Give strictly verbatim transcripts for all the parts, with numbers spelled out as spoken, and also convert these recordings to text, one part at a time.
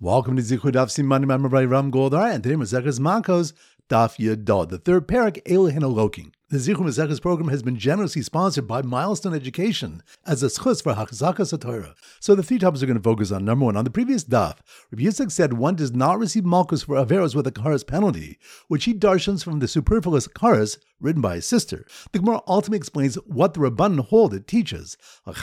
Welcome to Zichud Daf Siman Mamray Ram Goldar, and today Maseches Makos Daf Yadod, the third parak Elohin Eloking. The Zichud Maseches program has been generously sponsored by Milestone Education as a schus for Hachzakas HaTorah. So the three topics are going to focus on. Number one, on the previous daf, Rabbi Yitzchak said one does not receive malchus for averos with a karas penalty, which he darshans from the superfluous karas written by his sister. The Gemara ultimately explains what the Rabbanan hold it teaches.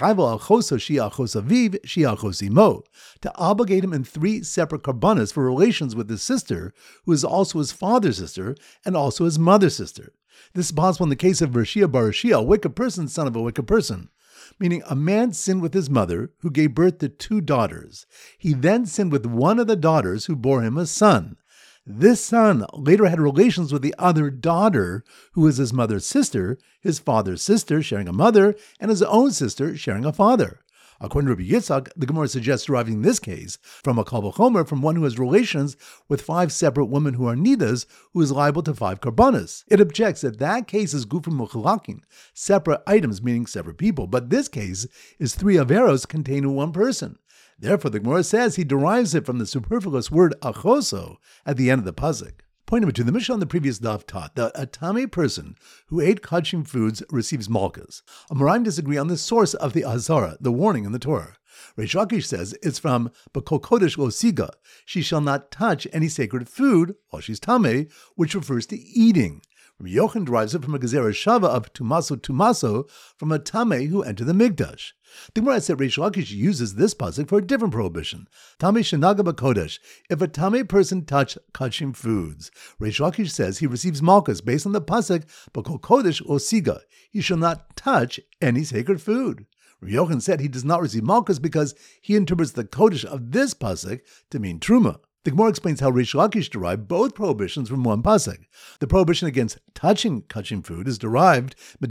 To obligate him in three separate karbanas for relations with his sister, who is also his father's sister and also his mother's sister. This is possible in the case of Rashia bar Rashia, a wicked person, son of a wicked person. Meaning a man sinned with his mother, who gave birth to two daughters. He then sinned with one of the daughters, who bore him a son. This son later had relations with the other daughter, who is his mother's sister, his father's sister, sharing a mother, and his own sister, sharing a father. According to Rabbi Yitzchak, the Gemara suggests deriving this case from a kal v'chomer, from one who has relations with five separate women who are nidas, who is liable to five karbanas. It objects that that case is gufim muchalakin, separate items meaning separate people, but this case is three averos contained in one person. Therefore, the Gemara says he derives it from the superfluous word achoso at the end of the pasuk. Point number two, the Mishnah on the previous daf taught that a tamei person who ate kachim foods receives malchus. Amoraim disagree on the source of the azara, the warning in the Torah. Reish Lakish says it's from B'kol Kodesh Lo Siga. She shall not touch any sacred food while she's tamei, which refers to eating. Rabbi Yochanan derives it from a gezerah shava of tumaso tumaso, from a tamei who entered the mikdash. The Gemara said Reish Lakish uses this pasuk for a different prohibition. Tamei shenaga b'kodesh. If a tamei person touch kachim foods, Reish Lakish says he receives malchus based on the pasuk b'kol kodesh o siga. He shall not touch any sacred food. Rabbi Yochanan said he does not receive malchus because he interprets the kodesh of this pasuk to mean truma. The Gemara explains how Reish Lakish derived both prohibitions from one pasuk. The prohibition against touching kachim food is derived from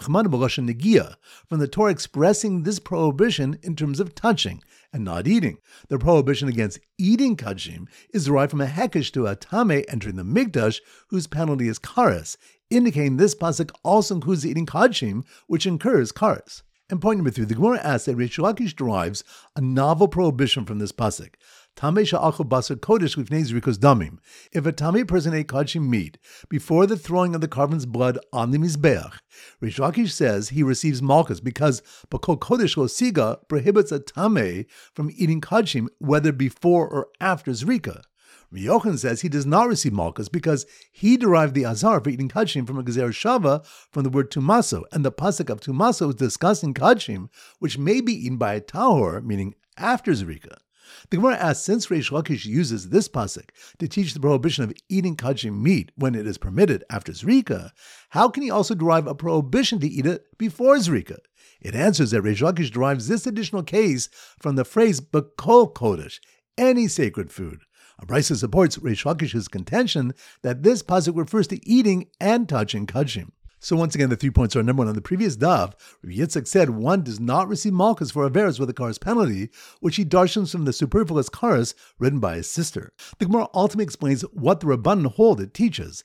the Torah expressing this prohibition in terms of touching and not eating. The prohibition against eating kachim is derived from a hekesh to a tamei entering the mikdash, whose penalty is karas, indicating this pasuk also includes eating kachim, which incurs karas. And point number three, the Gemara asks that Reish Lakish derives a novel prohibition from this pasuk. Tamei sha'achol basar kodesh lifnei zrikos damim. If a tamei person ate kachim meat before the throwing of the carbon's blood on the mizbeach, Reish Lakish says he receives malchus because b'kol kodesh lo siga prohibits a tamei from eating kachim whether before or after zrika. Rabbi Yochanan says he does not receive malchus because he derived the azar for eating kachim from a gezerah shava from the word tumaso, and the pasuk of tumaso is discussing kachim, which may be eaten by a tahor, meaning after zrika. The Gemara asks, since Reish Lakish uses this pasuk to teach the prohibition of eating kachim meat when it is permitted after zrika, how can he also derive a prohibition to eat it before zrika? It answers that Reish Lakish derives this additional case from the phrase b'kol kodesh, any sacred food. Abraisa supports Reish Lakish's contention that this pasuk refers to eating and touching kachim. So once again, the three points are: number one, on the previous daf, Rabbi Yitzchak said one does not receive malchus for averos with a karas penalty, which he darshans from the superfluous karas written by his sister. The Gemara ultimately explains what the Rabbanan hold it teaches.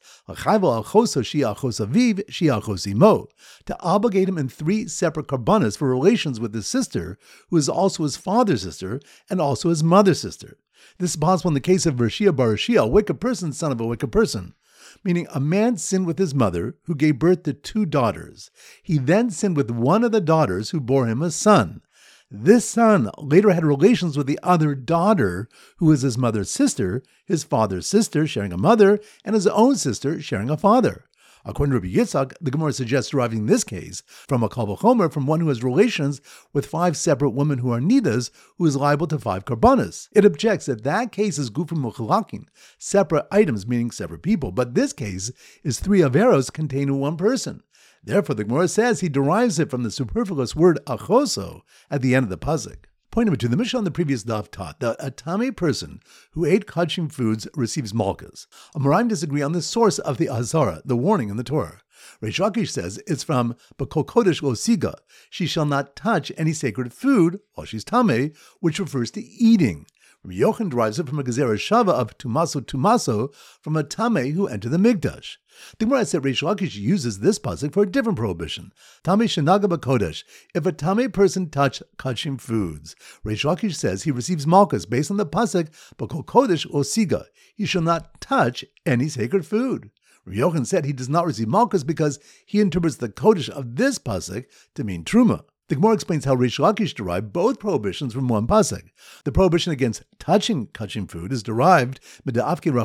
To obligate him in three separate karbanas for relations with his sister, who is also his father's sister and also his mother's sister. This is possible in the case of Rashia bar Rashia, a wicked person, son of a wicked person. Meaning a man sinned with his mother, who gave birth to two daughters. He then sinned with one of the daughters, who bore him a son. This son later had relations with the other daughter, who is his mother's sister, his father's sister, sharing a mother, and his own sister, sharing a father. According to Rabbi Yitzchak, the Gemara suggests deriving this case from a kal v'chomer, from one who has relations with five separate women who are nidas, who is liable to five karbanas. It objects that that case is gufim muchalakin, separate items meaning separate people, but this case is three averos contained in one person. Therefore, the Gemara says he derives it from the superfluous word achoso at the end of the pasuk. Point number two, the Mishnah on the previous daf taught that a tamei person who ate kachim foods receives malchus. Amoraim disagree on the source of the azara, the warning in the Torah. Reish Lakish says it's from b'kol kodesh lo siga. She shall not touch any sacred food while she's tamei, which refers to eating. Rabbi Yochanan derives it from a gezerah shava of tumaso tumaso from a tameh who entered the mikdash. The Gemara said Reish Lakish uses this pasuk for a different prohibition. Tameh shenaga b'kodesh. If a tameh person touched kachim foods, Reish Lakish says he receives malchus based on the pasuk b'kol kodesh o siga. He shall not touch any sacred food. Rabbi Yochanan said he does not receive malchus because he interprets the kodesh of this pasuk to mean truma. The Gemara explains how Reish Lakish derived both prohibitions from one pasuk. The prohibition against touching kachim food is derived from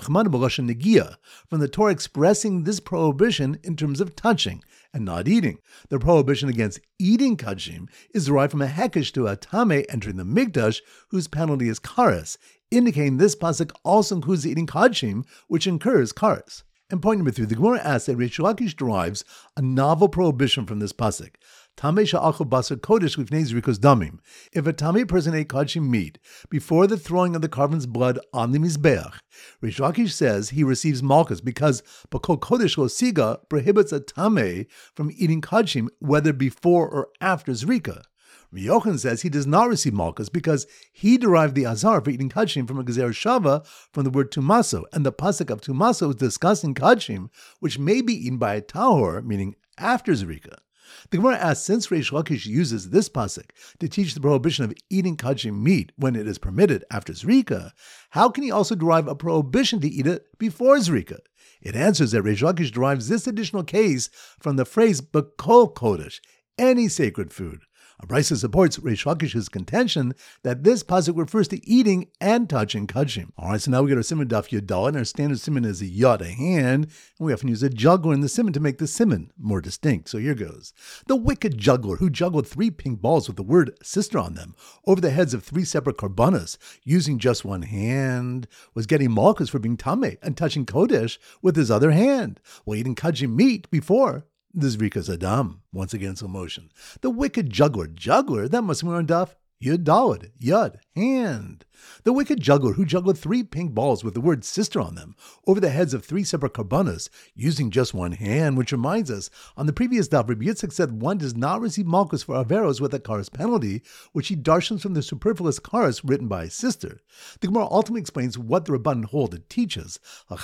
the Torah expressing this prohibition in terms of touching and not eating. The prohibition against eating kachim is derived from a hekesh to a tameh entering the mikdash, whose penalty is kares, indicating this pasuk also includes eating kachim, which incurs kares. And point number three, the Gemara asks that Reish Lakish derives a novel prohibition from this pasuk. Tameh sha'achol basar kodesh lifnei zrikos damim. If a tameh person ate kachim meat before the throwing of the carven's blood on the mizbeach, Reish Lakish says he receives malchus because b'kol kodesh lo siga prohibits a tameh from eating kachim whether before or after zrika. Rabbi Yochanan says he does not receive malchus because he derived the azar for eating kachim from a gezerah shava from the word tumaso, and the pasuk of tumaso is discussing kachim, which may be eaten by a tahor, meaning after zrika. The Gemara asks, since Reish Lakish uses this pasuk to teach the prohibition of eating kachim meat when it is permitted after zrika, how can he also derive a prohibition to eat it before zrika? It answers that Reish Lakish derives this additional case from the phrase b'kol kodesh, any sacred food. Abraisa supports Reish Lakish's contention that this pasuk refers to eating and touching kachim. All right, so now we get our siman daf yud, and our standard siman is a yod, a hand, and we often use a juggler in the siman to make the siman more distinct. So here goes. The wicked juggler who juggled three pink balls with the word sister on them over the heads of three separate karbanas using just one hand was getting malchus for being tameh and touching kodesh with his other hand while eating kachim meat before the zrikas adam. Once again, slow motion. The wicked juggler, juggler, that must be on daf yud daled, yud, hand. The wicked juggler who juggled three pink balls with the word sister on them over the heads of three separate karbanas using just one hand, which reminds us, on the previous daf, Rabbi Yitzchak said one does not receive malchus for averos with a kares penalty, which he darshans from the superfluous kares written by his sister. The Gemara ultimately explains what the Rabbanan hold it teaches.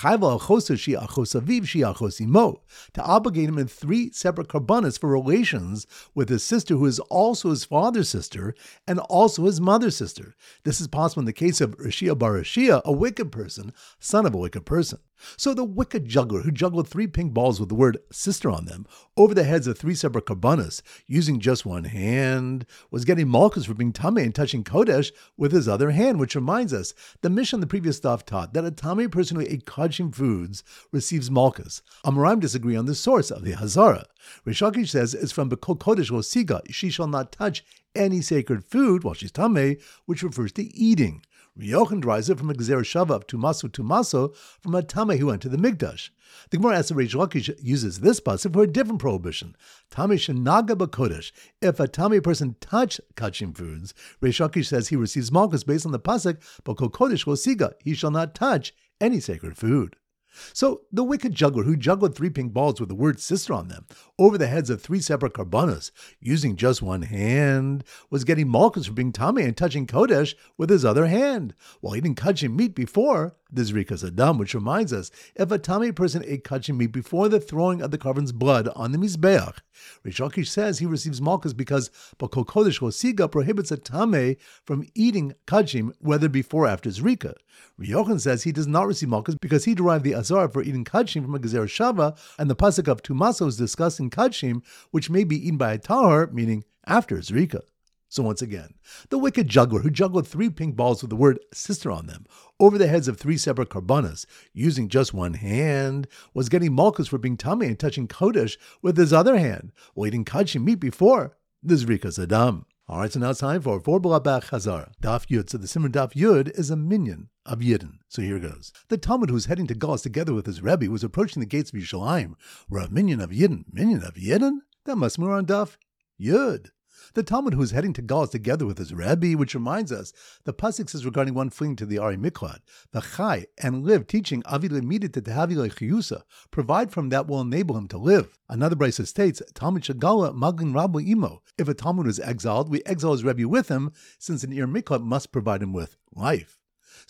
To obligate him in three separate karbanas for relations with his sister, who is also his father's sister and also his mother's sister. This is possible in the case of Rashia bar Rashia, a wicked person, son of a wicked person. So the wicked juggler who juggled three pink balls with the word sister on them over the heads of three separate karbanas using just one hand was getting malchus for being tameh and touching kodesh with his other hand, which reminds us, the Mishnah in the previous daf taught that a tameh person who ate kachim foods receives malchus. Amoraim disagree on the source of the Hazara. Reish Lakish says it's from b'kol kodesh lo siga, she shall not touch any sacred food while she's tameh, which refers to eating. Rabbi Yochanan derives it from a gezerah shava of tumaso tumaso from a tameh who went to the mikdash. The Gemara asks that Reish Lakish uses this pasuk for a different prohibition. Tameh shenaga b'kodesh. If a tameh person touched kachim foods, Reish Lakish says he receives malchus based on the pasuk b'kol kodesh lo siga. He shall not touch any sacred food. So the wicked juggler who juggled three pink balls with the word sister on them over the heads of three separate karbanas using just one hand was getting malchus for being tameh and touching kodesh with his other hand while eating kachim meat before the zrikas adam, which reminds us, if a tameh person ate kachim meat before the throwing of the carven's blood on the mizbeach, Reish Lakish says he receives malchus because b'kol kodesh lo siga prohibits a tameh from eating kachim whether before or after zrika. Rabbi Yochanan says he does not receive malchus because he derived the azar for eating kachim from a gezerah shava, and the pasuk of tumaso is discussing kachim, which may be eaten by a tahor, meaning after zrika. So once again, the wicked juggler who juggled three pink balls with the word sister on them over the heads of three separate karbanas using just one hand was getting malchus for being tameh and touching kodesh with his other hand while eating kachim meat before the zrikas adam. All right, so now it's time for four B'Labach Chazara. Daf Yud. So the Simon Daf Yud is a minion of Yidden. So here goes. The Talmud who was heading to Galus together with his Rebbe was approaching the gates of Yerushalayim, where a minion of Yidden. Minion of Yidden? That must be on Daf Yud. The Talmud who was heading to Galus together with his Rebbe, which reminds us, the pasuk says regarding one fleeing to the Ari Miklat, the Chai, and live, teaching Avi lemidit tehavi lechiyusa, provide from that will enable him to live. Another brisa states, Talmud shagala maglin rabu imo. If a Talmud is exiled, we exile his Rebbe with him, since an Ir Miklat must provide him with life.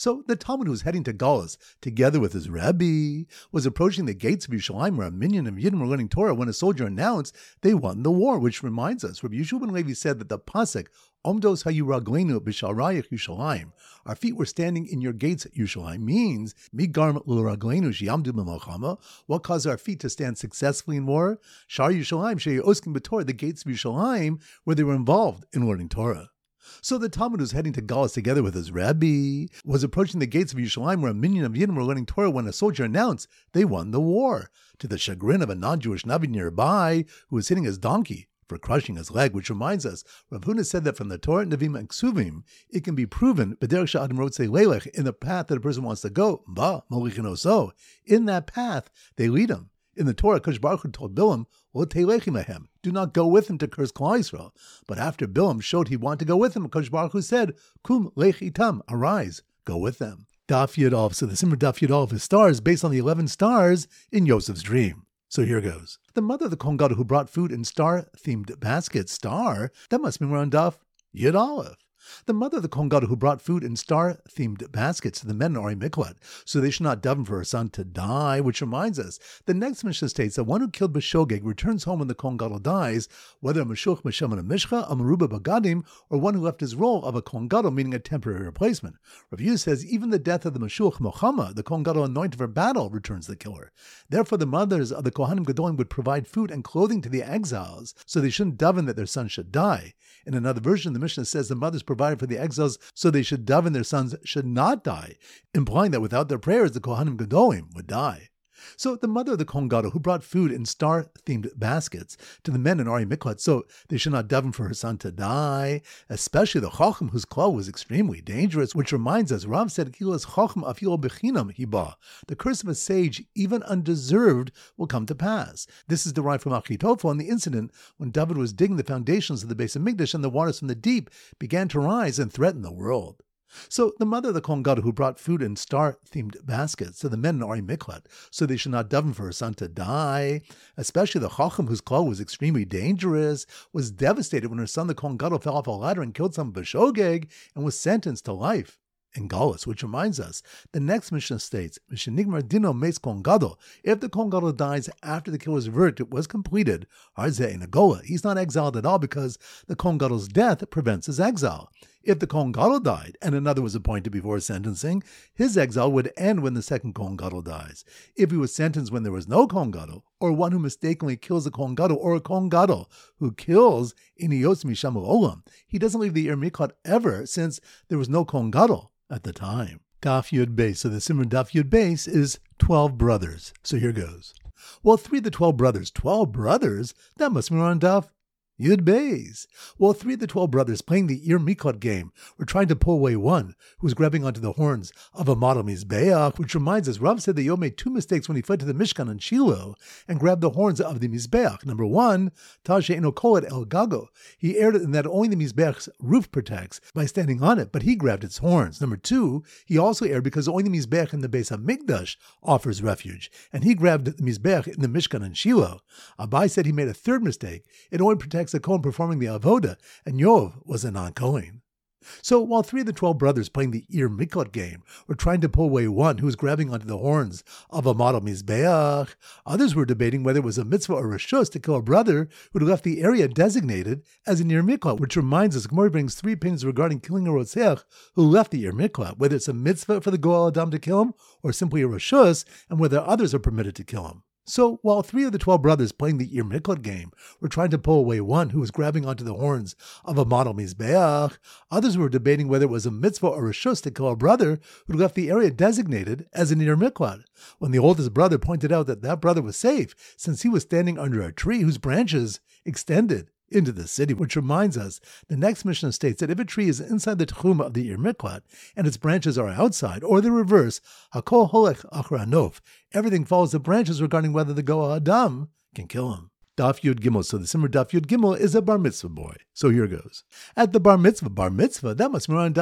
So the Talmud, who was heading to Galus together with his Rebbe, was approaching the gates of Yerushalayim, where a minyan of Yidden were learning Torah, when a soldier announced they won the war, which reminds us, Rabbi Yeshua ben Levi said that the pasuk, Omdos hayu ragleinu b'sharayach Yerushalayim, our feet were standing in your gates at Yerushalayim, means, mi garm l'ragleinu sheyamdu b'malchama, what caused our feet to stand successfully in war? Shar Yerushalayim sheyeh oskim b'Torah, the gates of Yerushalayim, where they were involved in learning Torah. So the Talmud, who was heading to Galus together with his Rebbe, was approaching the gates of Yerushalayim, where a minyan of Yidden were learning Torah, when a soldier announced they won the war, to the chagrin of a non-Jewish Navi nearby who was hitting his donkey for crushing his leg, which reminds us, Rav Huna said that from the Torah, Nevi'im, and Ksuvim, it can be proven, b'derech she'adam rotzei lelech, in the path that a person wants to go, ba, molichin oso, in that path, they lead him. In the Torah, Kadosh Baruch Hu told Bilam, "Lo telech imahem," do not go with him to curse Klal Yisrael. But after Bilam showed he wanted to go with him, Kadosh Baruch Hu said, "Kum lech itam," arise, go with them. Daf Yud Aleph. So the Simmer Daf Yud Aleph is stars based on the eleven stars in Yosef's dream. So here goes. The mother of the Kohen Gadol who brought food in star-themed baskets, star, that must mean we're on Daf Yud Aleph. The mother of the Kohen Gadol who brought food in star-themed baskets to the men in Ari Miklat, so they should not daven for her son to die, which reminds us, the next Mishnah states that one who killed B'Shogeg returns home when the Kohen Gadol dies, whether a Meshuch B'Shemen a Mishcha, a Meruba Bagadim, or one who left his role of a Kohen Gadol, meaning a temporary replacement. Rav Yehuda says even the death of the Meshuch Mochama, the Kohen Gadol anointed for battle, returns the killer. Therefore, the mothers of the Kohanim Gadolim would provide food and clothing to the exiles, so they shouldn't daven that their son should die. In another version, the Mishnah says the mothers provided for the exiles so they should daven their sons should not die, implying that without their prayers, the Kohanim Gadolim would die. So the mother of the Kohen Gadol who brought food in star-themed baskets to the men in Ari Miklat, so they should not daven for her son to die, especially the Chacham whose klal was extremely dangerous, which reminds us, Rav said, Kilas Chacham afilo bechinam hiba, the curse of a sage, even undeserved, will come to pass. This is derived from Achitophel and the incident when David was digging the foundations of the Beis Hamikdash and the waters from the deep began to rise and threaten the world. So the mother of the Kohen Gadol who brought food in star-themed baskets to the men in Ari Miklat, so they should not daven for her son to die, especially the Chacham whose klal was extremely dangerous, was devastated when her son the Kohen Gadol fell off a ladder and killed some B'Shogeg and was sentenced to life in Galus, which reminds us, the next Mishnah states, Mishenigmar dino meis Kohen Gadol, if the Kohen Gadol dies after the killer's verdict was completed, Arzeh in a Gola, he's not exiled at all because the Kohen Gadol's death prevents his exile. If the Kohen Gadol died and another was appointed before sentencing, his exile would end when the second Kohen Gadol dies. If he was sentenced when there was no Kohen Gadol, or one who mistakenly kills a Kohen Gadol, or a Kohen Gadol who kills Iniyos Mishamul Olam, he doesn't leave the Ir Miklat ever since there was no Kohen Gadol at the time. Daf Yud Beis. So the Simmer Daf Yud Beis is twelve brothers. So here goes. Well, three of the twelve brothers, twelve brothers, that must be on Daf Yud Beis. Well, three of the twelve brothers playing the Ir Miklat game were trying to pull away one who was grabbing onto the horns of a model Mizbeach, which reminds us, Rav said that Yom made two mistakes when he fled to the Mishkan in Shiloh and grabbed the horns of the Mizbeach. Number one, Tashe Eno Kolet El Gago. He aired it in that only the Mizbeach's roof protects by standing on it, but he grabbed its horns. Number two, he also aired because only the Mizbeach in the Beis HaMikdash offers refuge, and he grabbed the Mizbeach in the Mishkan in Shiloh. Abai said he made a third mistake. It only protects the Kohen performing the Avoda, and Yov was a non-Kohen. So while three of the twelve brothers playing the Ir Miklat game were trying to pull away one who was grabbing onto the horns of a model Mizbeach, others were debating whether it was a mitzvah or reshus to kill a brother who had left the area designated as an Ir Miklat, which reminds us, Gemara brings three opinions regarding killing a Rotzeach who left the Ir Miklat, whether it's a mitzvah for the Goel Adam to kill him or simply a reshus, and whether others are permitted to kill him. So, while three of the twelve brothers playing the Ir Miklat game were trying to pull away one who was grabbing onto the horns of a model Mizbeach, others were debating whether it was a mitzvah or a shus to kill a brother who left the area designated as an Ir Miklat, when the oldest brother pointed out that that brother was safe since he was standing under a tree whose branches extended into the city, which reminds us, the next Mishnah states that if a tree is inside the tchum of the Ir Miklat and its branches are outside, or the reverse, hakol holech achar hanof, everything follows the branches regarding whether the Goel Adam can kill him. Daf Yud Gimel. So the Simmer Daf Yud Gimel is a bar mitzvah boy. So here goes. At the bar mitzvah, bar mitzvah, that must be on Daf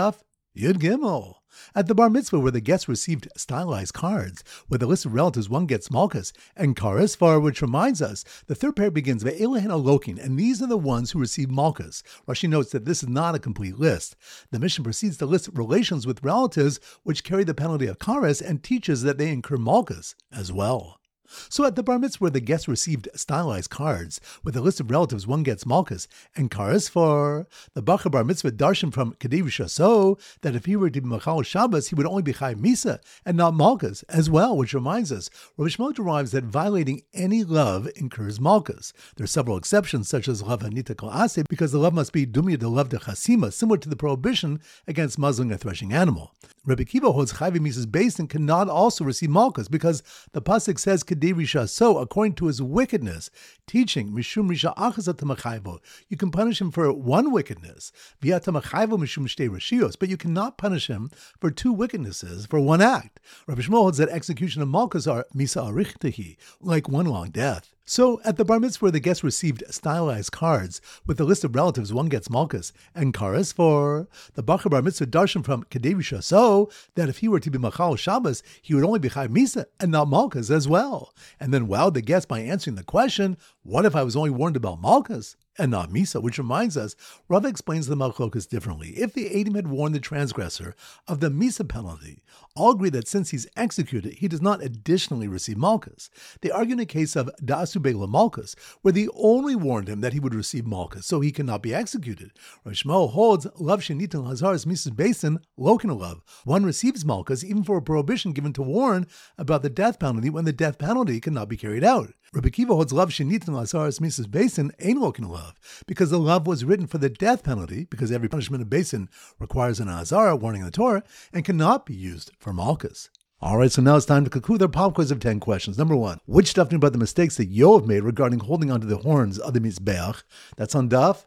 Yud Gimel. At the bar mitzvah, where the guests received stylized cards with a list of relatives, one gets malchus and karas far, which reminds us the third pair begins by Elohen Alokin, and these are the ones who receive malchus. Rashi notes that this is not a complete list. The mission proceeds to list relations with relatives which carry the penalty of karas and teaches that they incur malchus as well. So at the bar mitzvah, where the guests received stylized cards with a list of relatives, one gets malchus and karas for. The Bachar bar mitzvah darshan from Kedei Rishaso that if he were to be machal Shabbos, he would only be chai misa and not malchus as well, which reminds us, Rabbi Shmuel derives that violating any love incurs malchus. There are several exceptions, such as lav hanita kol aseh, because the love must be dumya de lav de chasima, similar to the prohibition against muzzling a threshing animal. Rabbi Kiva holds chayv misa's basin cannot also receive malchus because the pasuk says Kedei Rishaso, according to his wickedness, teaching mishum risha achas atamachayvo. You can punish him for one wickedness, v'atamachayvo mishum shtei rashios, but you cannot punish him for two wickednesses for one act. Rabbi Shmuel holds that execution of malchus are misa arichtehi, like one long death. So, at the bar mitzvah, where the guests received stylized cards with a list of relatives, one gets malchus and karas for. The Bachar bar mitzvah darshan from Kedei Rishaso that if he were to be machal Shabbos, he would only be chayv misa and not malchus as well. And then wowed the guest by answering the question, what if I was only warned about malchus and not misa? Which reminds us, Rava explains the malchokas differently. If the Eidim had warned the transgressor of the misa penalty, all agree that since he's executed, he does not additionally receive malchus. They argue in a case of da'asu be'la malchus, where they only warned him that he would receive malchus, so he cannot be executed. Rav Shmuel holds, love shenitan lazaris misas basin, lokin love. One receives malchus even for a prohibition given to warn about the death penalty when the death penalty cannot be carried out. Rabbi Kiva holds love shenitan lazaris misas basin, ain lokin love, because the love was written for the death penalty, because every punishment of basin requires an azara, warning in the Torah, and cannot be used for malchus. All right, so now it's time to conclude our pop quiz of ten questions. Number one, which stuff knew about the mistakes that Yoav made regarding holding onto the horns of the Mizbeach? That's on Daf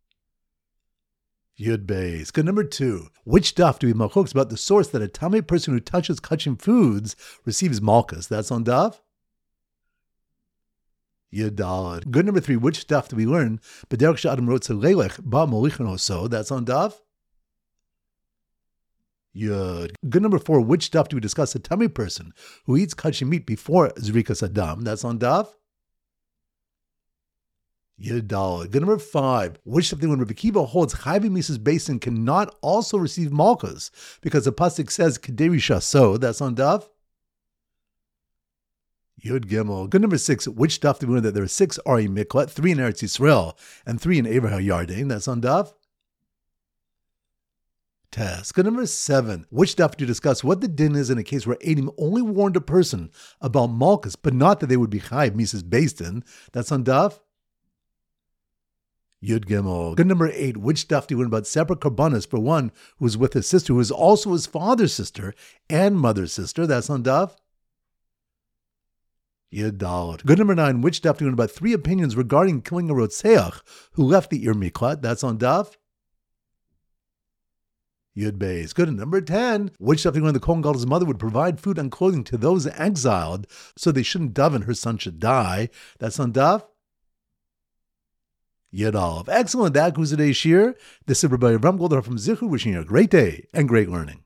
Yud Beis. Good. Number two, which daf do we machloks about the source that a tamei person who touches kachim foods receives malchus? That's on Daf Yud Daled. Good. Number three, which daf do we learn? B'derech she'adam rotze leilech ba molichin oso. That's on Daf Yud. Good. Number four, which daf do we discuss a tamei person who eats kachim meat before zrikas adam? That's on Daf Yud Daled. Good. Number five, which daf do we when Rabbi Kiva holds chayv misa's basin cannot also receive malchus because the pasuk says Kedei Rishaso? That's on Daf Yud Gimel. Good. Number six, which daf do we learn that there are six Ari Miklat, three in Eretz Yisrael and three in Avraham Yarden? That's on Daf Tes. Good. Number seven, which daf do you discuss what the din is in a case where Eidim only warned a person about malchus, but not that they would be chayv misa's basin? That's on Daf Yud Gimel. Good. Number eight, which daf do you learn about separate karbanas for one who is with his sister, who is also his father's sister and mother's sister? That's on Daf Yud Daled. Good. Number nine, which daf do you learn about three opinions regarding killing a rotzeach who left the Ir Miklat? That's on Daf Yud Beis. Good. And number ten, which daf do you learn the Kohen Gadol's mother would provide food and clothing to those exiled so they shouldn't daven her son should die? That's on Daf Yud Aleph. Excellent. That concludes today's shir. This is Rabbi Avram Goldar from Zichud, wishing you a great day and great learning.